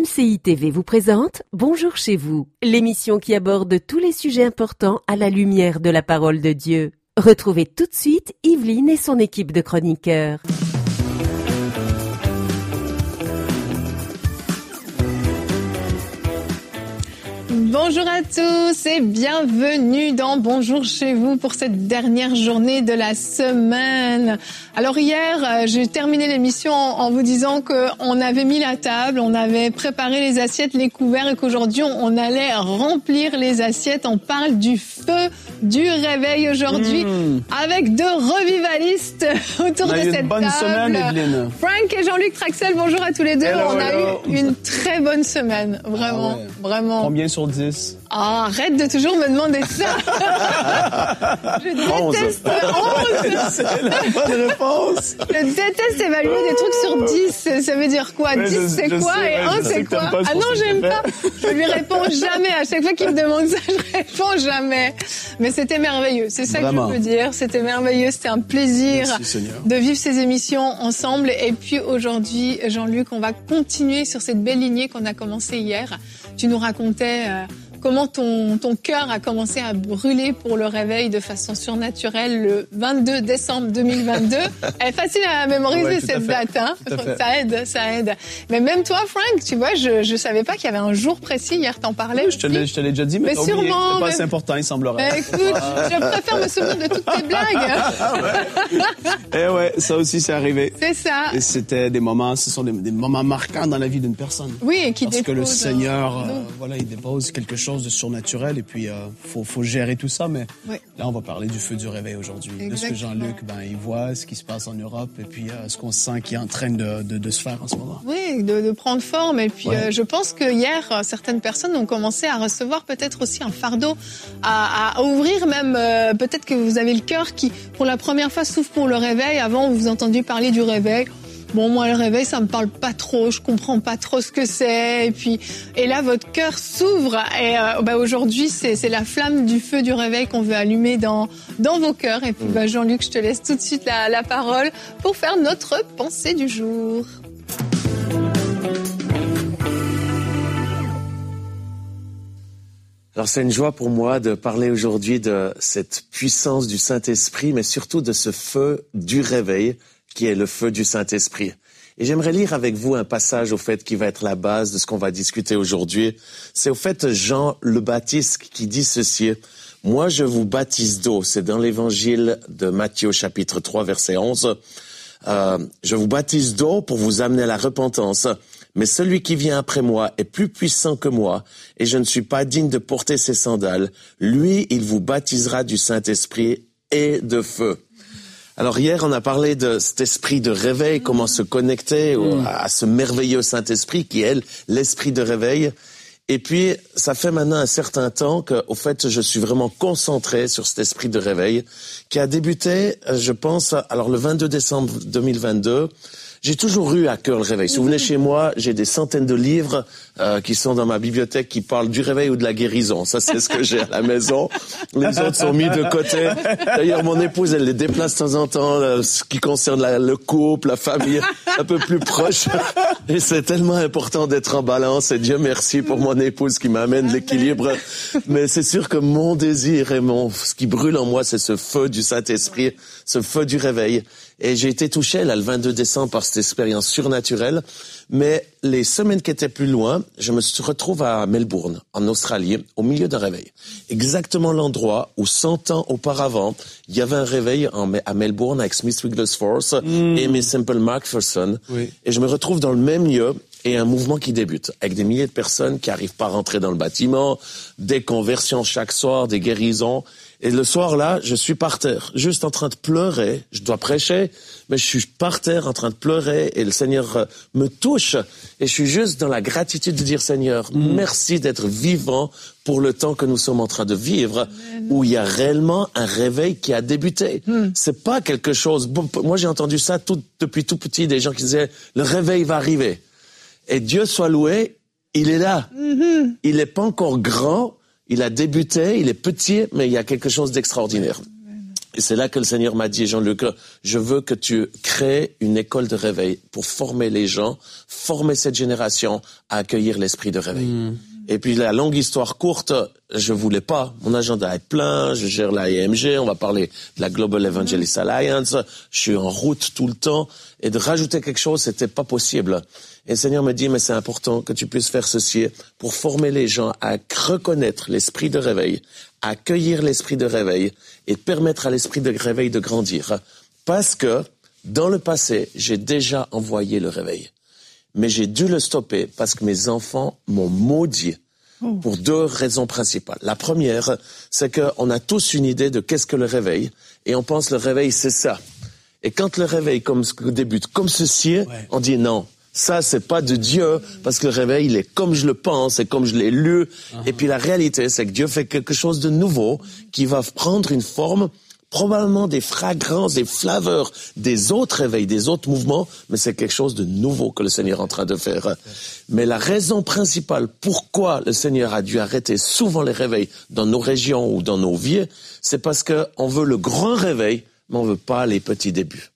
MCI TV vous présente Bonjour chez vous, l'émission qui aborde tous les sujets importants à la lumière de la parole de Dieu. Retrouvez tout de suite Yveline et son équipe de chroniqueurs. Bonjour à tous et bienvenue dans Bonjour chez vous pour cette dernière journée de la semaine. Alors hier, j'ai terminé l'émission en vous disant qu'on avait mis la table, on avait préparé les assiettes, les couverts et qu'aujourd'hui on allait remplir les assiettes. On parle du feu du réveil aujourd'hui avec deux revivalistes autour de cette table. Semaine, Frank et Jean-Luc Traxel, bonjour à tous les deux. On a eu une très bonne semaine, vraiment, vraiment. Combien sur 10? Ah, arrête de toujours me demander ça. Je déteste 11. C'est la bonne réponse. Je déteste évaluer des trucs sur 10. Ça veut dire quoi? 10 c'est quoi et 1 c'est quoi? Ah non, j'aime pas. Je lui réponds jamais. À chaque fois qu'il me demande ça, je réponds jamais. Mais c'était merveilleux. C'est ça Vraiment. que je peux dire. C'était merveilleux. C'était un plaisir de vivre ces émissions ensemble. Et puis aujourd'hui, Jean-Luc, on va continuer sur cette belle lignée qu'on a commencée hier. Tu nous racontais comment ton cœur a commencé à brûler pour le réveil de façon surnaturelle le 22 décembre 2022. Elle est facile à mémoriser cette date, hein. Ça aide. Mais même toi, Frank, tu vois, je savais pas qu'il y avait un jour précis. Hier, t'en parlais. Oui, je te l'ai déjà dit, mais t'as oublié. sûrement. C'est pas assez important, il semblerait. Écoute, je préfère me souvenir de toutes tes blagues. Eh ouais, ça aussi, c'est arrivé. C'est ça. Et c'était des moments, ce sont des moments marquants dans la vie d'une personne. Oui, et qui parce que le dépose, Seigneur, il dépose quelque chose de surnaturel et puis faut gérer tout ça. Mais là, on va parler du feu du réveil aujourd'hui. De ce que Jean-Luc, il voit, ce qui se passe en Europe et puis ce qu'on sent qui est en train de se faire en ce moment. Oui, de prendre forme. Et puis, je pense que hier, certaines personnes ont commencé à recevoir peut-être aussi un fardeau, à ouvrir même. Peut-être que vous avez le cœur qui, pour la première fois, s'ouvre pour le réveil. Avant, vous entendiez parler du réveil. Bon, moi, le réveil, ça me parle pas trop. Je comprends pas trop ce que c'est. Et là, votre cœur s'ouvre. Et aujourd'hui, c'est la flamme du feu du réveil qu'on veut allumer dans vos cœurs. Et puis, Jean-Luc, je te laisse tout de suite la parole pour faire notre pensée du jour. Alors c'est une joie pour moi de parler aujourd'hui de cette puissance du Saint-Esprit, mais surtout de ce feu du réveil qui est le feu du Saint-Esprit. Et j'aimerais lire avec vous un passage au fait qui va être la base de ce qu'on va discuter aujourd'hui. C'est au fait Jean le Baptiste qui dit ceci: « Moi je vous baptise d'eau ». C'est dans l'évangile de Matthieu chapitre 3 verset 11. « Je vous baptise d'eau pour vous amener à la repentance. Mais celui qui vient après moi est plus puissant que moi, et je ne suis pas digne de porter ses sandales. Lui, il vous baptisera du Saint-Esprit et de feu. » Alors hier, on a parlé de cet esprit de réveil, comment se connecter à ce merveilleux Saint-Esprit qui est l'esprit de réveil. Et puis, ça fait maintenant un certain temps que, au fait, je suis vraiment concentré sur cet esprit de réveil qui a débuté, je pense, alors le 22 décembre 2022. J'ai toujours eu à cœur le réveil. Si vous venez chez moi, j'ai des centaines de livres qui sont dans ma bibliothèque qui parlent du réveil ou de la guérison. Ça, c'est ce que j'ai à la maison. Les autres sont mis de côté. D'ailleurs, mon épouse, elle les déplace de temps en temps, ce qui concerne le couple, la famille, un peu plus proche. Et c'est tellement important d'être en balance. Et Dieu merci pour mon épouse qui m'amène l'équilibre. Mais c'est sûr que mon désir et ce qui brûle en moi, c'est ce feu du Saint-Esprit, ce feu du réveil. Et j'ai été touché, là, le 22 décembre, par cette expérience surnaturelle. Mais les semaines qui étaient plus loin, je me retrouve à Melbourne, en Australie, au milieu d'un réveil. Exactement l'endroit où 100 ans auparavant, il y avait un réveil à Melbourne avec Smith Wigglesworth et Aimee Semple McPherson. Oui. Et je me retrouve dans le même lieu et un mouvement qui débute, avec des milliers de personnes qui arrivent pas à rentrer dans le bâtiment, des conversions chaque soir, des guérisons. Et le soir-là, je suis par terre, juste en train de pleurer. Je dois prêcher, mais je suis par terre en train de pleurer et le Seigneur me touche. Et je suis juste dans la gratitude de dire, Seigneur, merci d'être vivant pour le temps que nous sommes en train de vivre, où il y a réellement un réveil qui a débuté. C'est pas quelque chose... Moi, j'ai entendu ça depuis tout petit, des gens qui disaient, le réveil va arriver. Et Dieu soit loué, il est là. Il n'est pas encore grand. Il a débuté, il est petit, mais il y a quelque chose d'extraordinaire. Et c'est là que le Seigneur m'a dit, Jean-Luc, je veux que tu crées une école de réveil pour former les gens, former cette génération à accueillir l'esprit de réveil. Et puis la longue histoire courte, je voulais pas. Mon agenda est plein, je gère la EMG, on va parler de la Global Evangelist Alliance, je suis en route tout le temps, et de rajouter quelque chose, c'était pas possible. Et le Seigneur me dit, mais c'est important que tu puisses faire ceci pour former les gens à reconnaître l'esprit de réveil, à accueillir l'esprit de réveil et permettre à l'esprit de réveil de grandir. Parce que, dans le passé, j'ai déjà envoyé le réveil. Mais j'ai dû le stopper parce que mes enfants m'ont maudit pour 2 raisons principales. La première, c'est qu'on a tous une idée de qu'est-ce que le réveil, et on pense le réveil, c'est ça. Et quand le réveil débute comme ceci, on dit non. Ça, c'est pas de Dieu, parce que le réveil, il est comme je le pense et comme je l'ai lu. Et puis la réalité, c'est que Dieu fait quelque chose de nouveau qui va prendre une forme, probablement des fragrances, des flaveurs des autres réveils, des autres mouvements, mais c'est quelque chose de nouveau que le Seigneur est en train de faire. Mais la raison principale pourquoi le Seigneur a dû arrêter souvent les réveils dans nos régions ou dans nos vies, c'est parce qu'on veut le grand réveil, mais on veut pas les petits débuts.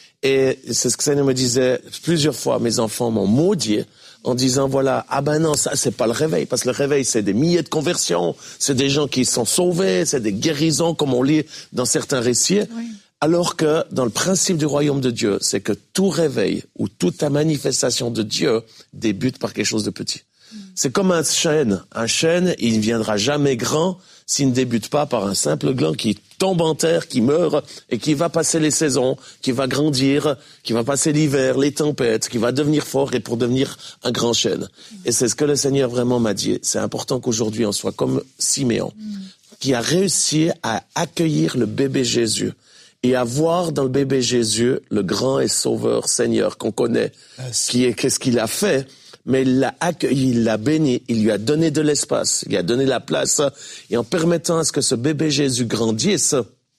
Et c'est ce que le Seigneur me disait plusieurs fois, mes enfants m'ont maudit en disant, voilà, ah ben non, ça c'est pas le réveil, parce que le réveil c'est des milliers de conversions, c'est des gens qui sont sauvés, c'est des guérisons comme on lit dans certains récits, alors que dans le principe du royaume de Dieu, c'est que tout réveil ou toute manifestation de Dieu débute par quelque chose de petit. C'est comme un chêne. Un chêne, il ne viendra jamais grand s'il ne débute pas par un simple gland qui tombe en terre, qui meurt, et qui va passer les saisons, qui va grandir, qui va passer l'hiver, les tempêtes, qui va devenir fort et pour devenir un grand chêne. Et c'est ce que le Seigneur vraiment m'a dit. C'est important qu'aujourd'hui on soit comme Siméon, qui a réussi à accueillir le bébé Jésus et à voir dans le bébé Jésus le grand et sauveur Seigneur qu'on connaît, qu'est-ce qu'il a fait. Mais il l'a accueilli, il l'a béni, il lui a donné de l'espace, il lui a donné la place, et en permettant à ce que ce bébé Jésus grandisse,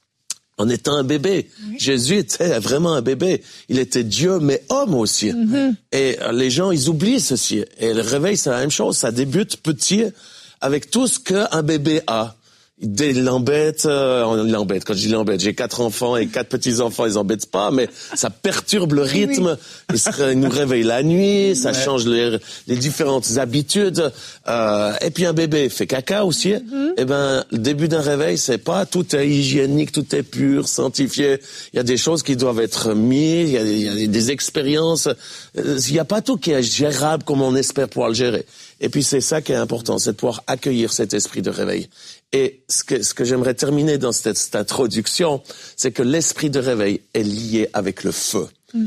en étant un bébé. Jésus était vraiment un bébé. Il était Dieu, mais homme aussi. Et les gens, ils oublient ceci. Et le réveil, c'est la même chose. Ça débute petit, avec tout ce qu'un bébé a. Il l'embête, quand je dis l'embête, j'ai 4 enfants et 4 petits-enfants, ils embêtent pas, mais ça perturbe le rythme, il nous réveille la nuit, ça change les différentes habitudes, et puis un bébé fait caca aussi, et ben, le début d'un réveil, c'est pas tout est hygiénique, tout est pur, sanctifié, il y a des choses qui doivent être mises, il y a des expériences, il y a pas tout qui est gérable comme on espère pouvoir le gérer. Et puis c'est ça qui est important, c'est de pouvoir accueillir cet esprit de réveil. Et ce que j'aimerais terminer dans cette introduction, c'est que l'esprit de réveil est lié avec le feu.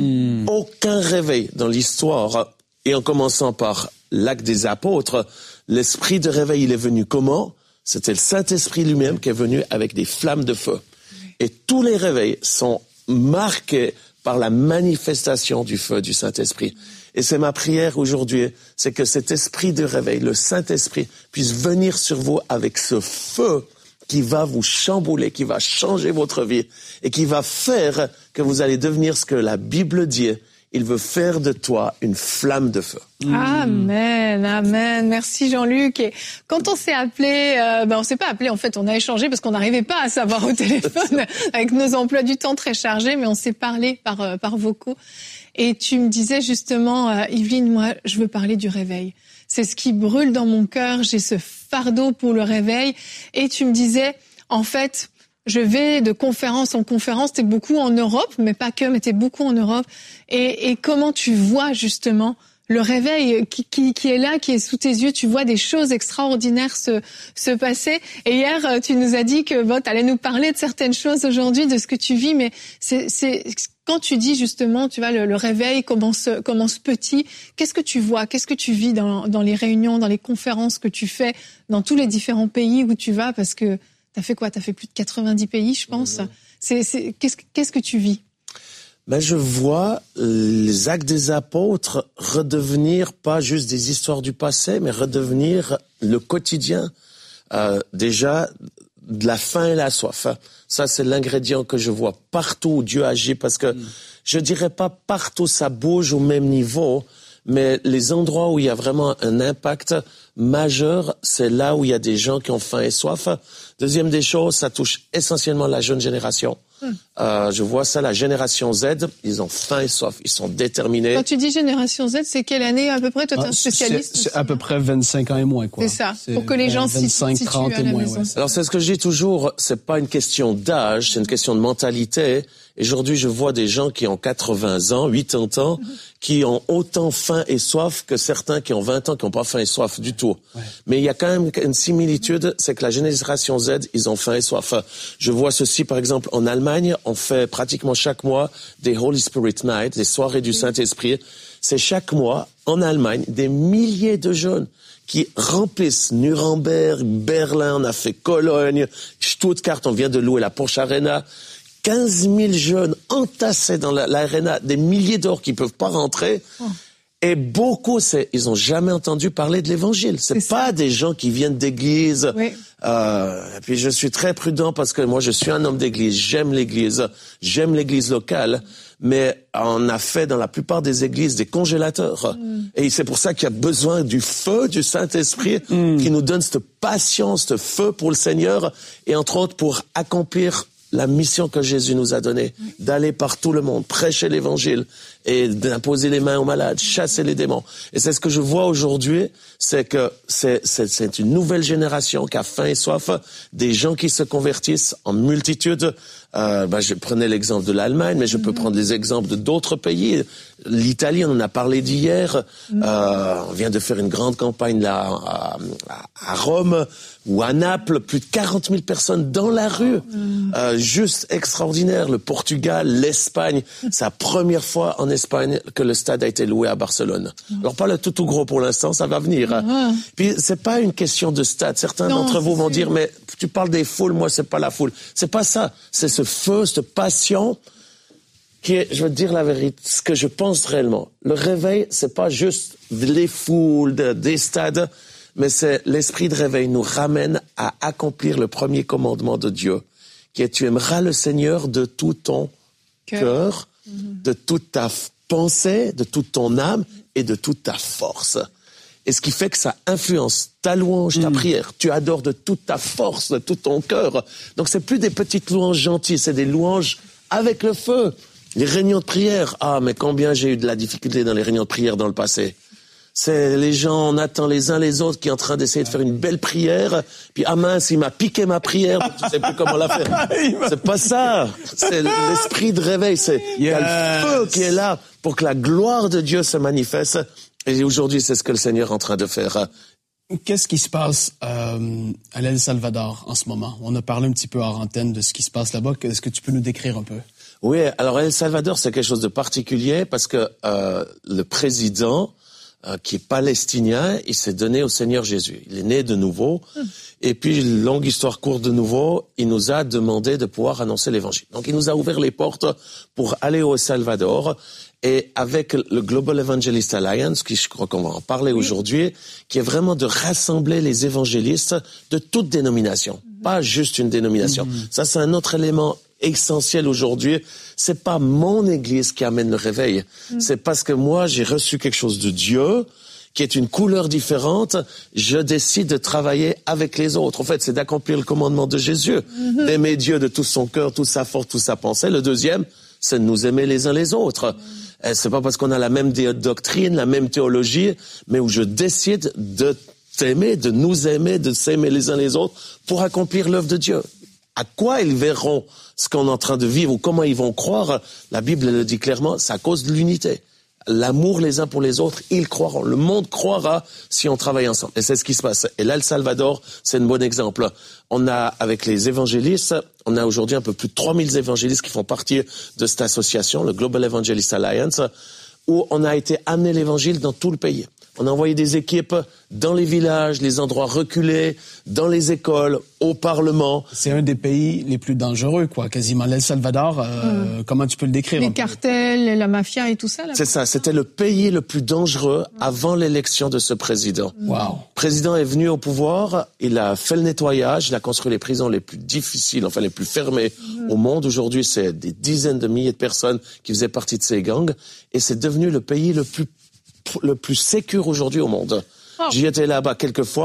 Aucun réveil dans l'histoire, et en commençant par l'acte des apôtres, l'esprit de réveil, il est venu comment? C'était le Saint-Esprit lui-même qui est venu avec des flammes de feu. Et tous les réveils sont marqués par la manifestation du feu du Saint-Esprit. Et c'est ma prière aujourd'hui, c'est que cet esprit de réveil, le Saint-Esprit, puisse venir sur vous avec ce feu qui va vous chambouler, qui va changer votre vie et qui va faire que vous allez devenir ce que la Bible dit. Il veut faire de toi une flamme de feu. Amen, amen. Merci Jean-Luc. Et quand on s'est appelé, on s'est pas appelé, en fait, on a échangé parce qu'on n'arrivait pas à savoir au téléphone avec nos emplois du temps très chargés, mais on s'est parlé par vocaux. Et tu me disais justement, Yveline, moi, je veux parler du réveil. C'est ce qui brûle dans mon cœur. J'ai ce fardeau pour le réveil. Et tu me disais, en fait, je vais de conférence en conférence. T'es beaucoup en Europe, mais pas que, mais t'es beaucoup en Europe. Et comment tu vois justement le réveil qui est là, qui est sous tes yeux, tu vois des choses extraordinaires se passer. Et hier, tu nous as dit que t'allais nous parler de certaines choses aujourd'hui, de ce que tu vis, mais c'est quand tu dis justement, tu vois, le réveil commence petit, qu'est-ce que tu vois, qu'est-ce que tu vis dans les réunions, dans les conférences que tu fais, dans tous les différents pays où tu vas, parce que t'as fait quoi? T'as fait plus de 90 pays, je pense. Qu'est-ce que tu vis? Ben, je vois les actes des apôtres redevenir pas juste des histoires du passé, mais redevenir le quotidien. Déjà, de la faim et la soif. Ça, c'est l'ingrédient que je vois partout où Dieu agit, parce que je dirais pas partout ça bouge au même niveau, mais les endroits où il y a vraiment un impact majeur, c'est là où il y a des gens qui ont faim et soif. Deuxième des choses, ça touche essentiellement la jeune génération. Je vois ça, la génération Z, ils ont faim et soif, ils sont déterminés. Quand tu dis génération Z, c'est quelle année à peu près? Toi, t'es un spécialiste. C'est à peu près 25 ans et moins, quoi. C'est ça, pour que les gens s'y situent 30 à la et moins, maison. ouais. Alors c'est ce que je dis toujours, c'est pas une question d'âge, c'est une question de mentalité. Et aujourd'hui, je vois des gens qui ont 80 ans, 80 ans, qui ont autant faim et soif que certains qui ont 20 ans qui n'ont pas faim et soif du tout. Ouais. Mais il y a quand même une similitude, c'est que la génération Z, ils ont faim et soif. Je vois ceci, par exemple, en Allemagne, on fait pratiquement chaque mois des Holy Spirit Night, des soirées du Saint-Esprit. C'est chaque mois, en Allemagne, des milliers de jeunes qui remplissent Nuremberg, Berlin, on a fait Cologne, Stuttgart, on vient de louer la Porsche Arena. 15 000 jeunes entassés dans l'arena, des milliers d'or qui peuvent pas rentrer. Et beaucoup, ils ont jamais entendu parler de l'évangile. C'est pas des gens qui viennent d'église. Oui. Et puis je suis très prudent parce que moi je suis un homme d'église. J'aime l'église locale. Mais on a fait dans la plupart des églises des congélateurs. Et c'est pour ça qu'il y a besoin du feu du Saint-Esprit qui nous donne cette passion, ce feu pour le Seigneur et entre autres pour accomplir la mission que Jésus nous a donnée, d'aller par tout le monde, prêcher l'évangile et d'imposer les mains aux malades, chasser les démons. Et c'est ce que je vois aujourd'hui, c'est que c'est une nouvelle génération qui a faim et soif, des gens qui se convertissent en multitude. Je prenais l'exemple de l'Allemagne, mais je peux prendre les exemples de d'autres pays. L'Italie, on en a parlé d'hier. On vient de faire une grande campagne là à Rome ou à Naples, plus de 40 000 personnes dans la rue. Juste extraordinaire. Le Portugal, l'Espagne, c'est la première fois en Espagne que le stade a été loué à Barcelone. Alors pas le tout gros pour l'instant, ça va venir. Puis c'est pas une question de stade. Certains d'entre vous vont dire, mais tu parles des foules, moi c'est pas la foule. C'est pas ça. C'est ce feu, cette passion qui est, je veux te dire la vérité, ce que je pense réellement. Le réveil, c'est pas juste les foules, des stades, mais c'est l'esprit de réveil nous ramène à accomplir le premier commandement de Dieu, qui est tu aimeras le Seigneur de tout ton cœur, de toute ta pensée, de toute ton âme et de toute ta force. Et ce qui fait que ça influence ta louange, ta prière. Tu adores de toute ta force, de tout ton cœur. Donc c'est plus des petites louanges gentilles, c'est des louanges avec le feu. Les réunions de prière. Ah, mais combien j'ai eu de la difficulté dans les réunions de prière dans le passé. C'est les gens, on attend les uns les autres qui sont en train d'essayer de faire une belle prière. Puis, ah mince, il m'a piqué ma prière. Tu sais plus comment la faire. C'est pas ça. C'est l'esprit de réveil. Il y a le feu qui est là pour que la gloire de Dieu se manifeste. Et aujourd'hui, c'est ce que le Seigneur est en train de faire. Qu'est-ce qui se passe à l'El Salvador en ce moment? On a parlé un petit peu hors antenne de ce qui se passe là-bas. Est-ce que tu peux nous décrire un peu? Oui, alors El Salvador, c'est quelque chose de particulier parce que le président, qui est palestinien, il s'est donné au Seigneur Jésus. Il est né de nouveau. Et puis, longue histoire courte de nouveau, il nous a demandé de pouvoir annoncer l'évangile. Donc, il nous a ouvert les portes pour aller au Salvador. Et avec le Global Evangelist Alliance, qui je crois qu'on va en parler aujourd'hui, qui est vraiment de rassembler les évangélistes de toute dénomination, pas juste une dénomination. Ça, c'est un autre élément essentiel aujourd'hui. C'est pas mon église qui amène le réveil. C'est parce que moi, j'ai reçu quelque chose de Dieu, qui est une couleur différente. Je décide de travailler avec les autres. En fait, c'est d'accomplir le commandement de Jésus. D'aimer Dieu de tout son cœur, toute sa force, toute sa pensée. Le deuxième, c'est de nous aimer les uns les autres. C'est pas parce qu'on a la même doctrine, la même théologie, mais où je décide de t'aimer, de nous aimer, de s'aimer les uns les autres pour accomplir l'œuvre de Dieu. À quoi ils verront ce qu'on est en train de vivre ou comment ils vont croire? La Bible le dit clairement, c'est à cause de l'unité. L'amour les uns pour les autres, ils croiront. Le monde croira si on travaille ensemble. Et c'est ce qui se passe. Et là, El Salvador, c'est un bon exemple. On a, avec les évangélistes, on a aujourd'hui un peu plus de 3000 évangélistes qui font partie de cette association, le Global Evangelist Alliance, où on a été amener l'évangile dans tout le pays. On a envoyé des équipes dans les villages, les endroits reculés, dans les écoles, au Parlement. C'est un des pays les plus dangereux, quoi, quasiment. l'El Salvador, comment tu peux le décrire? Les cartels, la mafia et tout ça, là. C'est ça, c'était le pays le plus dangereux avant l'élection de ce président. Wow. Le président est venu au pouvoir, il a fait le nettoyage, il a construit les prisons les plus difficiles, enfin les plus fermées au monde. Aujourd'hui, c'est des dizaines de milliers de personnes qui faisaient partie de ces gangs. Et c'est devenu le pays le plus sécure aujourd'hui au monde. J'y étais là-bas quelques fois.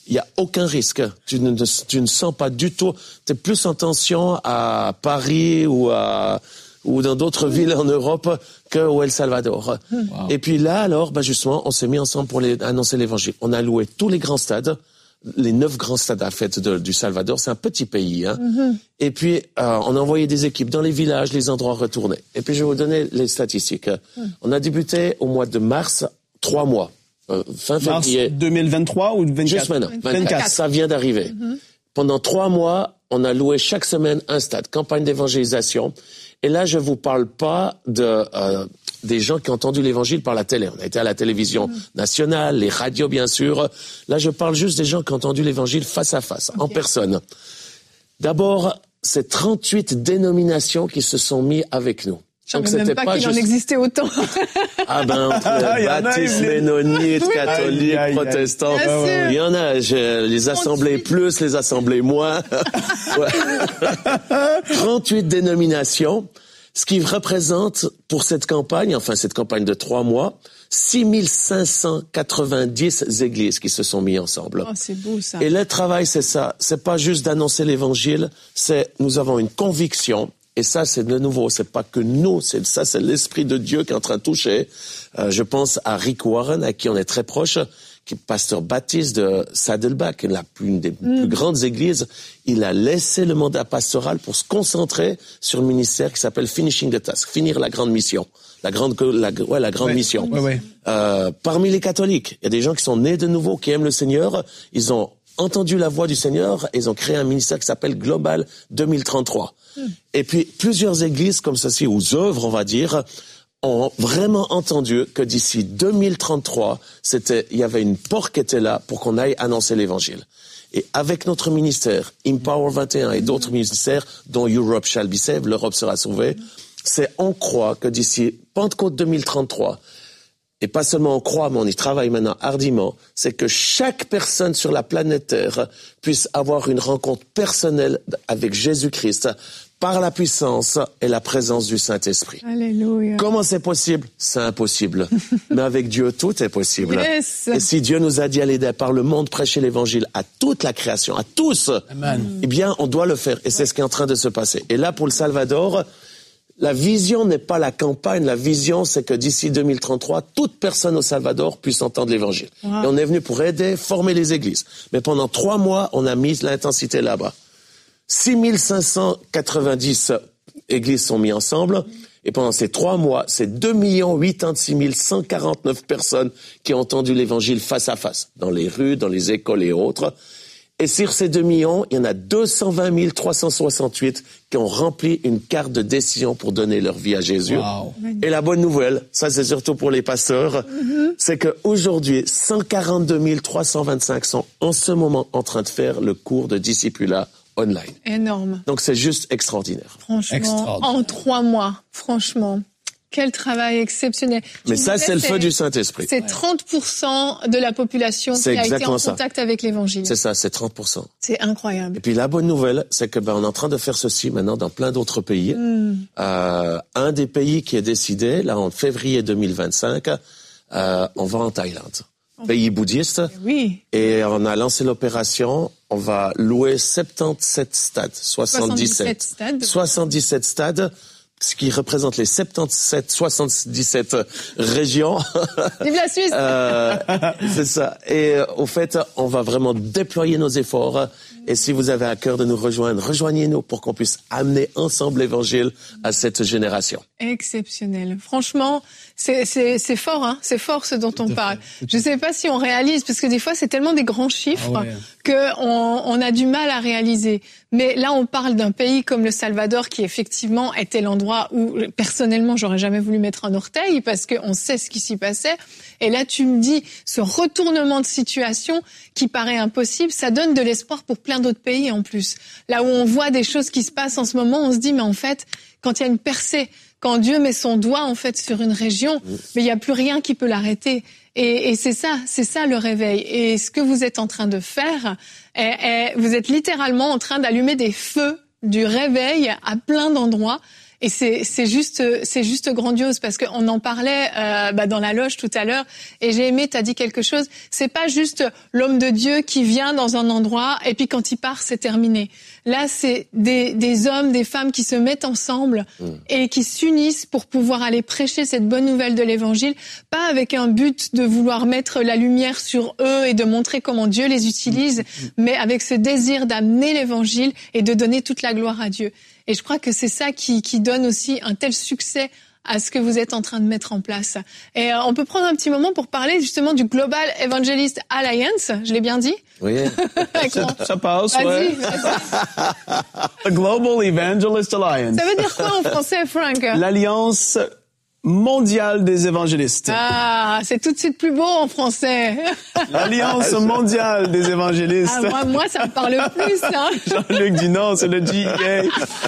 il y a aucun risque. Tu ne sens pas du tout. T'es plus en tension à Paris ou dans d'autres villes en Europe qu'au El Salvador. Wow. Et puis là, alors, justement, on s'est mis ensemble pour annoncer l'évangile. On a loué tous les grands stades, les 9 grands stades à la fête du Salvador. C'est un petit pays, hein. Et puis, on a envoyé des équipes dans les villages, les endroits retournés. Et puis, je vais vous donner les statistiques. On a débuté au mois de mars, 3 mois. Fin février. Mars 2023 ou 24? Juste maintenant. 24. Ça vient d'arriver. Pendant 3 mois, on a loué chaque semaine un stade, campagne d'évangélisation. Et là, je vous parle pas des gens qui ont entendu l'évangile par la télé. On a été à la télévision nationale, les radios, bien sûr. Là, je parle juste des gens qui ont entendu l'évangile face à face, en personne. D'abord, c'est 38 dénominations qui se sont mis avec nous. Je ne savais même pas qu'il en existait autant. Entre baptistes, ménonites, catholiques, protestants, il y en a, les assemblées plus, les assemblées moins. 38 dénominations, ce qui représente pour cette campagne de 3 mois, 6590 églises qui se sont mis ensemble. Oh, c'est beau, ça. Et le travail, c'est ça. C'est pas juste d'annoncer l'évangile, nous avons une conviction. Et ça, c'est de nouveau, c'est pas que nous, c'est l'Esprit de Dieu qui est en train de toucher. Je pense à Rick Warren, à qui on est très proche, qui est pasteur baptiste de Saddleback, une des plus grandes églises. Il a laissé le mandat pastoral pour se concentrer sur le ministère qui s'appelle Finishing the Task, finir la grande mission. La grande mission. Ouais. Parmi les catholiques, il y a des gens qui sont nés de nouveau, qui aiment le Seigneur. Ils ont entendu la voix du Seigneur et ils ont créé un ministère qui s'appelle Global 2033. Et puis, plusieurs églises comme ceci, ou œuvres, on va dire, ont vraiment entendu que d'ici 2033, il y avait une porte qui était là pour qu'on aille annoncer l'évangile. Et avec notre ministère, Empower 21 et d'autres ministères, dont Europe Shall Be Saved, l'Europe sera sauvée, on croit que d'ici Pentecôte 2033, et pas seulement on croit, mais on y travaille maintenant hardiment, c'est que chaque personne sur la planète Terre puisse avoir une rencontre personnelle avec Jésus-Christ par la puissance et la présence du Saint-Esprit. Alléluia. Comment c'est possible? C'est impossible. Mais avec Dieu, tout est possible. Yes. Et si Dieu nous a dit aller par le monde prêcher l'évangile à toute la création, à tous, Amen. Eh bien, on doit le faire. Et c'est ce qui est en train de se passer. Et là, pour le Salvador, la vision n'est pas la campagne. La vision, c'est que d'ici 2033, toute personne au Salvador puisse entendre l'évangile. Wow. Et on est venu pour aider, former les églises. Mais pendant 3 mois, on a mis l'intensité là-bas. 6590 églises sont mises ensemble. Et pendant ces 3 mois, c'est 2 086 149 personnes qui ont entendu l'évangile face à face, dans les rues, dans les écoles et autres. Et sur ces 2 millions, il y en a 220 368 qui ont rempli une carte de décision pour donner leur vie à Jésus. Wow. Et la bonne nouvelle, ça c'est surtout pour les pasteurs, c'est qu'aujourd'hui, 142 325 sont en ce moment en train de faire le cours de discipulat online. Énorme. Donc c'est juste extraordinaire. Franchement, en 3 mois, franchement. Quel travail exceptionnel. Mais ça, c'est le feu du Saint-Esprit. C'est 30% de la population qui a été en contact avec l'évangile. C'est ça, c'est 30%. C'est incroyable. Et puis la bonne nouvelle, c'est que on est en train de faire ceci maintenant dans plein d'autres pays. Un des pays qui est décidé, là en février 2025, on va en Thaïlande. Pays bouddhiste. Oui. Et on a lancé l'opération. On va louer 77 stades. 77 stades. Ce qui représente les 77 régions. Vive la Suisse! C'est ça. Et au fait, on va vraiment déployer nos efforts. Et si vous avez à cœur de nous rejoindre, rejoignez-nous pour qu'on puisse amener ensemble l'évangile à cette génération. Exceptionnel. Franchement, c'est fort, hein. C'est fort ce dont on parle. Je ne sais pas si on réalise, parce que des fois, c'est tellement des grands chiffres qu'on a du mal à réaliser. Mais là, on parle d'un pays comme le Salvador qui, effectivement, était l'endroit où, personnellement, j'aurais jamais voulu mettre un orteil parce qu'on sait ce qui s'y passait. Et là, tu me dis, ce retournement de situation qui paraît impossible, ça donne de l'espoir pour plein d'autres pays en plus. Là où on voit des choses qui se passent en ce moment, on se dit, mais en fait, quand il y a une percée, quand Dieu met son doigt en fait sur une région, mais il n'y a plus rien qui peut l'arrêter. Et c'est ça le réveil. Et ce que vous êtes en train de faire, vous êtes littéralement en train d'allumer des feux du réveil à plein d'endroits. Et c'est juste grandiose parce qu'on en parlait dans la loge tout à l'heure. Et j'ai aimé, t'as dit quelque chose. C'est pas juste l'homme de Dieu qui vient dans un endroit et puis quand il part, c'est terminé. Là, c'est des hommes, des femmes qui se mettent ensemble et qui s'unissent pour pouvoir aller prêcher cette bonne nouvelle de l'Évangile, pas avec un but de vouloir mettre la lumière sur eux et de montrer comment Dieu les utilise, mais avec ce désir d'amener l'Évangile et de donner toute la gloire à Dieu. Et je crois que c'est ça qui donne aussi un tel succès à ce que vous êtes en train de mettre en place. Et on peut prendre un petit moment pour parler justement du Global Evangelist Alliance. Je l'ai bien dit? Oui. ça passe, ouais. Vas-y. Global Evangelist Alliance. Ça veut dire quoi en français, Frank? L'Alliance mondiale des évangélistes. Ah, c'est tout de suite plus beau en français. L'Alliance mondiale des évangélistes. Ah, moi, ça me parle plus, hein. Jean-Luc dit non, c'est le GEA.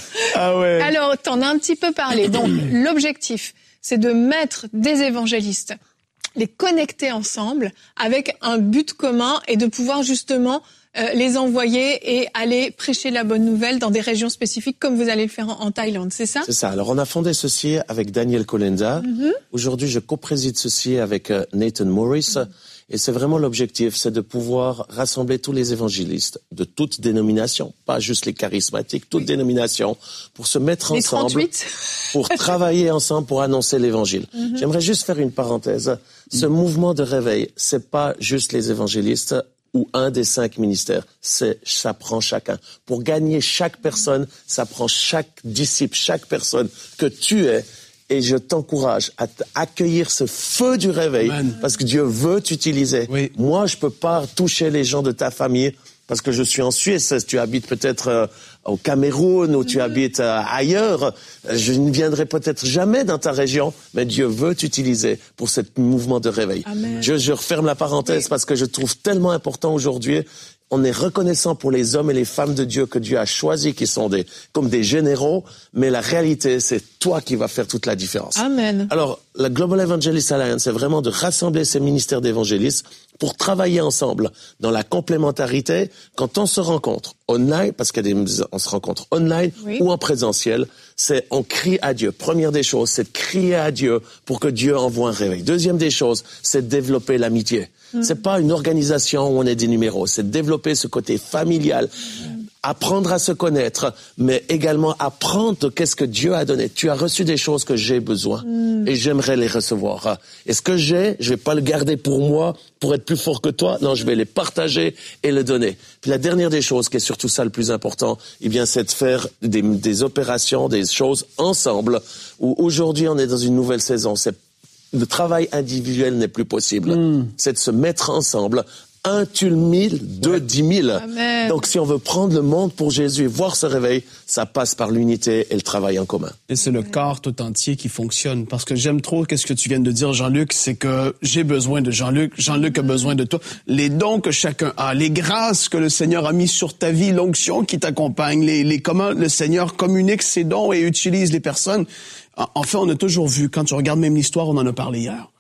Ah ouais. Alors, t'en as un petit peu parlé. Donc, l'objectif, c'est de mettre des évangélistes, les connecter ensemble avec un but commun et de pouvoir justement les envoyer et aller prêcher la bonne nouvelle dans des régions spécifiques comme vous allez le faire en Thaïlande, c'est ça? C'est ça. Alors, on a fondé ceci avec Daniel Kolenda. Aujourd'hui, je co-préside ceci avec Nathan Morris. Et c'est vraiment l'objectif, c'est de pouvoir rassembler tous les évangélistes de toutes dénominations, pas juste les charismatiques, toutes dénominations, pour se mettre les ensemble, 38. pour travailler ensemble, pour annoncer l'évangile. J'aimerais juste faire une parenthèse. Ce mouvement de réveil, c'est pas juste les évangélistes ou un des 5 ministères. Ça prend chacun. Pour gagner chaque personne, ça prend chaque disciple, chaque personne que tu es. Et je t'encourage à accueillir ce feu du réveil, parce que Dieu veut t'utiliser. Oui. Moi, je peux pas toucher les gens de ta famille, parce que je suis en Suisse. Tu habites peut-être au Cameroun ou tu habites ailleurs. Je ne viendrai peut-être jamais dans ta région, mais Dieu veut t'utiliser pour ce mouvement de réveil. Amen. Je referme la parenthèse parce que je trouve tellement important aujourd'hui. On est reconnaissant pour les hommes et les femmes de Dieu que Dieu a choisis, qui sont comme des généraux, mais la réalité, c'est toi qui vas faire toute la différence. Amen. Alors, la Global Evangelist Alliance, c'est vraiment de rassembler ces ministères d'évangélistes pour travailler ensemble dans la complémentarité. Quand on se rencontre online, parce qu'on se rencontre online ou en présentiel, on crie à Dieu. Première des choses, c'est de crier à Dieu pour que Dieu envoie un réveil. Deuxième des choses, c'est de développer l'amitié. C'est pas une organisation où on est des numéros, c'est de développer ce côté familial, apprendre à se connaître, mais également apprendre de qu'est-ce que Dieu a donné. Tu as reçu des choses que j'ai besoin et j'aimerais les recevoir. Et ce que j'ai, je vais pas le garder pour moi, pour être plus fort que toi. Non, je vais les partager et le donner. Puis la dernière des choses, qui est surtout ça le plus important, c'est de faire des opérations, des choses ensemble, où aujourd'hui on est dans une nouvelle saison. Le travail individuel n'est plus possible. C'est de se mettre ensemble. 1 tue 1000, 2 10 000. Amen. Donc si on veut prendre le monde pour Jésus et voir ce réveil, ça passe par l'unité et le travail en commun. Et c'est le corps tout entier qui fonctionne. Parce que j'aime trop ce que tu viens de dire, Jean-Luc, c'est que j'ai besoin de Jean-Luc, Jean-Luc a besoin de toi. Les dons que chacun a, les grâces que le Seigneur a mis sur ta vie, l'onction qui t'accompagne, comment le Seigneur communique ses dons et utilise les personnes. En fait, on a toujours vu, quand tu regardes même l'histoire, on en a parlé hier.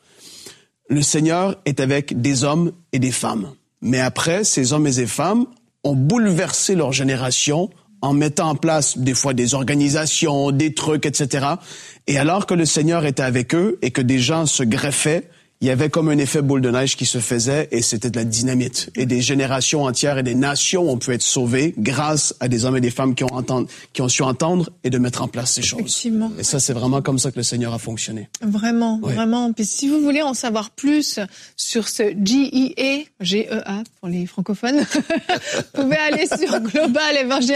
Le Seigneur est avec des hommes et des femmes. Mais après, ces hommes et ces femmes ont bouleversé leur génération en mettant en place des fois des organisations, des trucs, etc. Et alors que le Seigneur était avec eux et que des gens se greffaient, il y avait comme un effet boule de neige qui se faisait et c'était de la dynamite. Et des générations entières et des nations ont pu être sauvées grâce à des hommes et des femmes qui ont su entendre et de metêtre en place ces choses. Effectivement. Et ça, c'est vraiment comme ça que le Seigneur a fonctionné. Vraiment, vraiment. Puis si vous voulez en savoir plus sur ce GEA, G-E-A pour les francophones, vous pouvez aller sur Global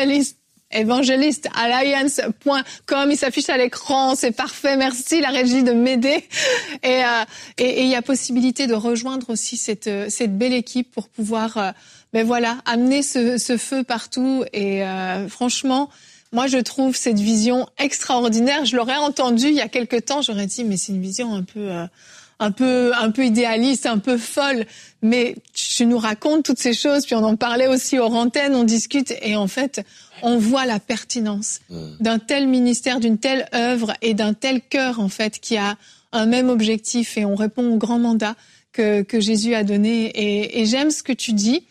Evangelistalliance.com, il s'affiche à l'écran, c'est parfait, merci la régie de m'aider. Et il y a possibilité de rejoindre aussi cette belle équipe pour pouvoir amener ce feu partout. Et franchement, moi je trouve cette vision extraordinaire. Je l'aurais entendue il y a quelque temps, j'aurais dit mais c'est une vision un peu idéaliste, un peu folle, mais tu nous racontes toutes ces choses, puis on en parlait aussi hors antenne, on discute, et en fait, on voit la pertinence d'un tel ministère, d'une telle œuvre et d'un tel cœur, en fait, qui a un même objectif, et on répond au grand mandat que Jésus a donné. Et j'aime ce que tu dis,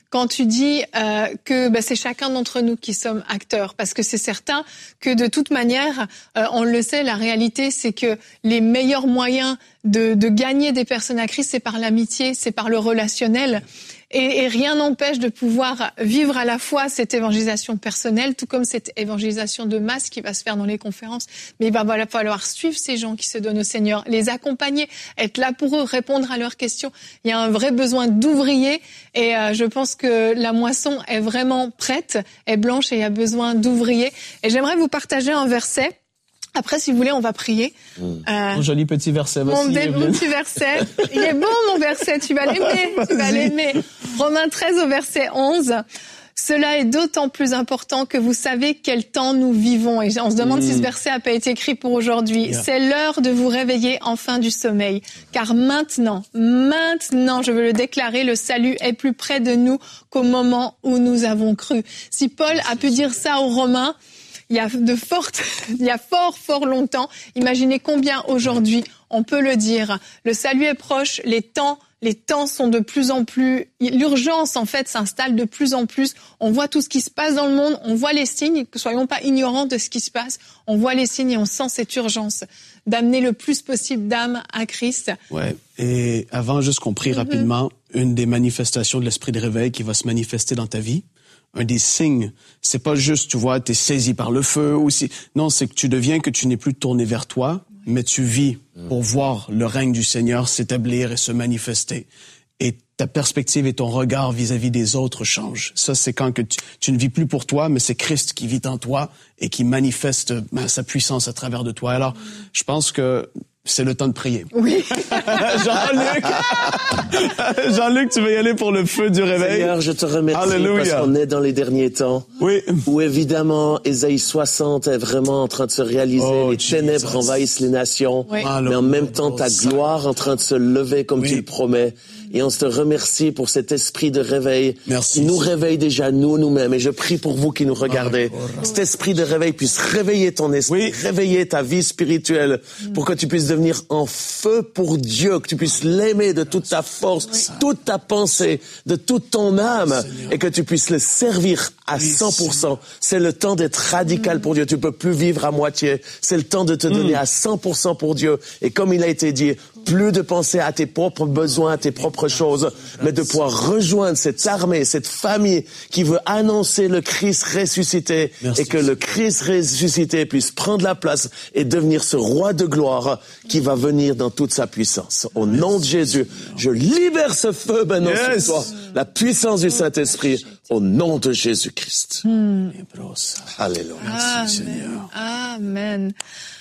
quand tu dis que c'est chacun d'entre nous qui sommes acteurs, parce que c'est certain que de toute manière, on le sait, la réalité, c'est que les meilleurs moyens de gagner des personnes à Christ, c'est par l'amitié, c'est par le relationnel. Et rien n'empêche de pouvoir vivre à la fois cette évangélisation personnelle, tout comme cette évangélisation de masse qui va se faire dans les conférences. Mais il va falloir suivre ces gens qui se donnent au Seigneur, les accompagner, être là pour eux, répondre à leurs questions. Il y a un vrai besoin d'ouvriers et je pense que la moisson est vraiment prête, est blanche et il y a besoin d'ouvriers. Et j'aimerais vous partager un verset. Après, si vous voulez, on va prier. Mon joli petit verset. Mon petit verset. Il est beau, mon verset. Tu vas l'aimer. Tu vas l'aimer. Romains 13 au verset 11. Cela est d'autant plus important que vous savez quel temps nous vivons. Et on se demande si ce verset n'a pas été écrit pour aujourd'hui. Yeah. C'est l'heure de vous réveiller enfin du sommeil. Car maintenant, je veux le déclarer, le salut est plus près de nous qu'au moment où nous avons cru. Si Paul a pu dire ça aux Romains, il y a fort longtemps. Imaginez combien aujourd'hui on peut le dire. Le salut est proche, les temps sont de plus en plus, l'urgence en fait s'installe de plus en plus. On voit tout ce qui se passe dans le monde, on voit les signes, que soyons pas ignorants de ce qui se passe. On voit les signes et on sent cette urgence d'amener le plus possible d'âmes à Christ. Ouais. Et avant, juste qu'on prie rapidement, une des manifestations de l'esprit de réveil qui va se manifester dans ta vie. Un des signes, c'est pas juste, tu vois, t'es saisi par le feu aussi. Non, c'est que tu n'es plus tourné vers toi, mais tu vis pour voir le règne du Seigneur s'établir et se manifester. Et ta perspective et ton regard vis-à-vis des autres changent. Ça, c'est quand que tu ne vis plus pour toi, mais c'est Christ qui vit en toi et qui manifeste sa puissance à travers de toi. Alors, je pense que c'est le temps de prier. Oui. Jean-Luc, tu veux y aller pour le feu du réveil? Seigneur, je te remercie parce qu'on est dans les derniers temps. Oui. Où évidemment, Ésaïe 60 est vraiment en train de se réaliser. Les ténèbres envahissent les nations. Oui. Mais en même temps, ta gloire en train de se lever comme tu le promets. Et on te remercie pour cet esprit de réveil. Merci. Qui nous réveille déjà nous-mêmes. Et je prie pour vous qui nous regardez. Cet esprit de réveil puisse réveiller ton esprit, réveiller ta vie spirituelle pour que tu puisses devenir en feu pour Dieu, que tu puisses l'aimer de toute ta force, toute ta pensée, de toute ton âme, Seigneur. Et que tu puisses le servir à 100%. C'est le temps d'être radical pour Dieu. Tu peux plus vivre à moitié. C'est le temps de te donner à 100% pour Dieu. Et comme il a été dit, plus de penser à tes propres besoins, à tes propres choses, mais de pouvoir rejoindre cette armée, cette famille qui veut annoncer le Christ ressuscité. Merci. Et que le Christ ressuscité puisse prendre la place et devenir ce roi de gloire qui va venir dans toute sa puissance. Au nom de Jésus, je libère ce feu maintenant sur toi, la puissance du Saint-Esprit, au nom de Jésus-Christ. Alléluia. Merci, Seigneur. Amen.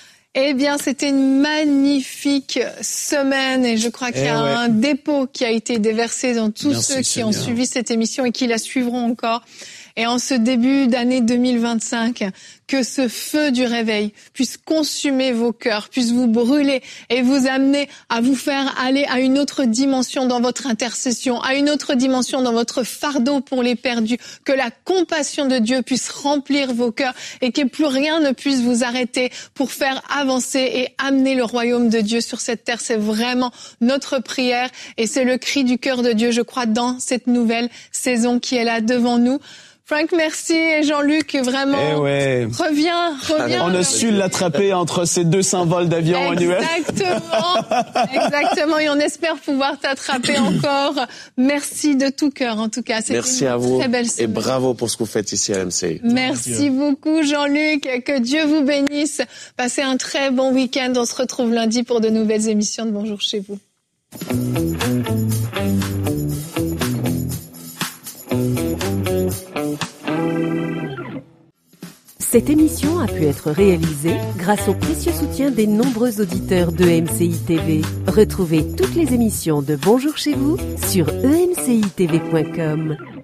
Eh bien, c'était une magnifique semaine et je crois qu'il y a un dépôt qui a été déversé dans tous ceux qui ont suivi cette émission et qui la suivront encore. Et en ce début d'année 2025, que ce feu du réveil puisse consumer vos cœurs, puisse vous brûler et vous amener à vous faire aller à une autre dimension dans votre intercession, à une autre dimension dans votre fardeau pour les perdus, que la compassion de Dieu puisse remplir vos cœurs et que plus rien ne puisse vous arrêter pour faire avancer et amener le royaume de Dieu sur cette terre. C'est vraiment notre prière et c'est le cri du cœur de Dieu, je crois, dans cette nouvelle saison qui est là devant nous. Frank, merci. Et Jean-Luc, vraiment, reviens. On a su l'attraper entre ces 200 vols d'avion annuels. Exactement. Et on espère pouvoir t'attraper encore. Merci de tout cœur, en tout cas. Merci à vous. Très belle semaine. Et bravo pour ce que vous faites ici à MCI. Merci beaucoup, Jean-Luc. Que Dieu vous bénisse. Passez un très bon week-end. On se retrouve lundi pour de nouvelles émissions de Bonjour chez vous. Cette émission a pu être réalisée grâce au précieux soutien des nombreux auditeurs de MCI TV. Retrouvez toutes les émissions de Bonjour chez vous sur emcitv.com.